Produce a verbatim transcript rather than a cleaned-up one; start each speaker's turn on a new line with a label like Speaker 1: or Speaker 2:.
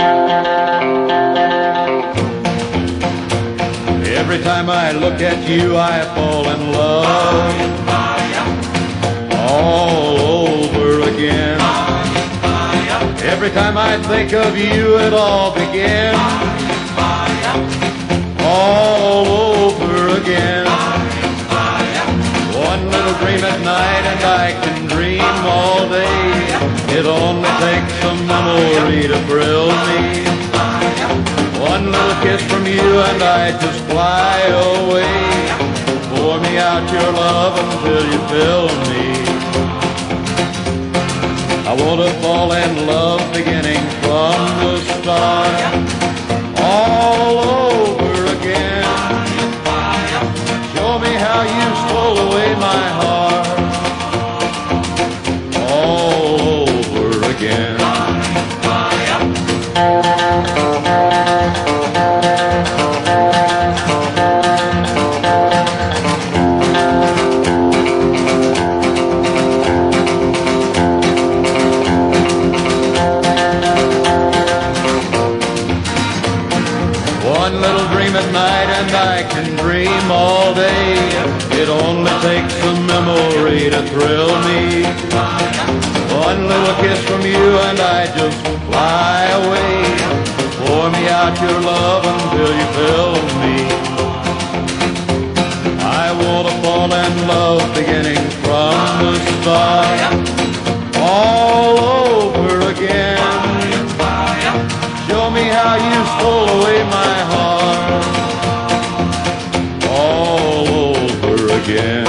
Speaker 1: Every time I look at you, I fall in love all over again. Every time I think of you, it all begins all over again. One little dream at night and I can dream all day. It only takes a memory to thrill me. One little kiss from you and I just fly away. Pour me out your love until you fill me. I want to fall in love beginning from the start, all over again. Show me how you stole away my heart, all over again. One little dream at night and I can dream all day. It only takes a memory to thrill me. One little kiss from you and I just fly away. Pour me out your love until you fill me. I want to fall in love beginning from the start, all over again. Show me how you stole away my heart, all over again.